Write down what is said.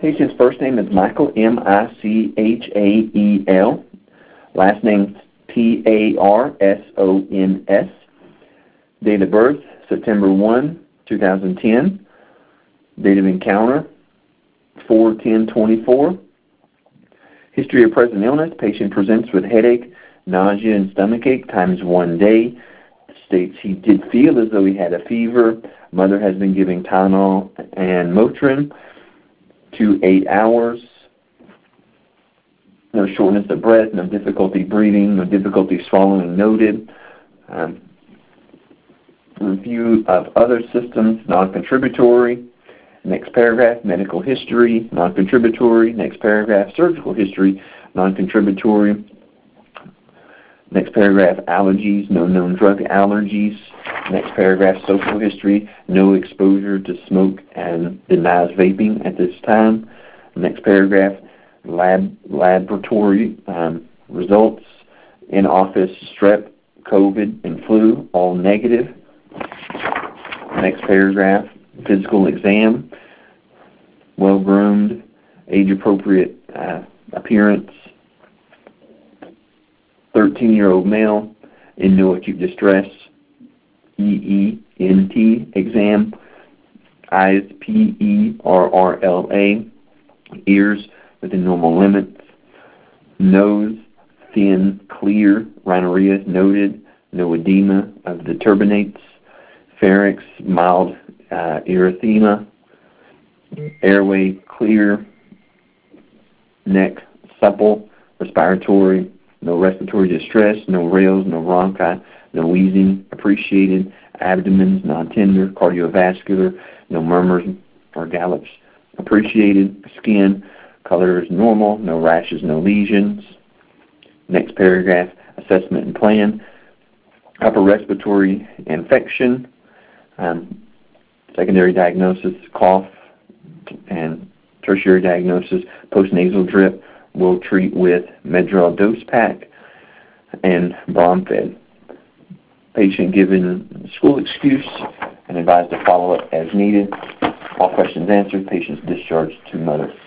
Patient's first name is Michael, Michael. Last name Parsons. Date of birth, September 1, 2010. Date of encounter, 4/10/24. History of present illness. Patient presents with headache, nausea, and stomachache times 1 day. States he did feel as though he had a fever. Mother has been giving Tylenol and Motrin to 8 hours. No shortness of breath, no difficulty breathing, no difficulty swallowing noted. Review of other systems, non-contributory. Next paragraph, medical history, non-contributory. Next paragraph, surgical history, non-contributory. Next paragraph, allergies, no known drug allergies. Next paragraph, social history, no exposure to smoke and denies vaping at this time. Next paragraph, laboratory results, in-office strep, COVID, and flu, all negative. Next paragraph, physical exam, well-groomed, age-appropriate appearance, 13-year-old male, in no acute distress, EENT exam, eyes, PERRLA, ears within normal limits, nose, thin, clear, rhinorrhea noted, no edema of the turbinates, pharynx, mild erythema, airway clear, neck supple, respiratory, no respiratory distress, no rales, no bronchi, no wheezing, appreciated, abdomen non-tender, cardiovascular, no murmurs or gallops, appreciated, skin, color is normal, no rashes, no lesions. Next paragraph, assessment and plan, upper respiratory infection, secondary diagnosis, cough, and tertiary diagnosis, postnasal drip. We'll treat with Medrol dose pack and Bromfed. Patient given school excuse and advised to follow up as needed. All questions answered. Patient's discharged to mother.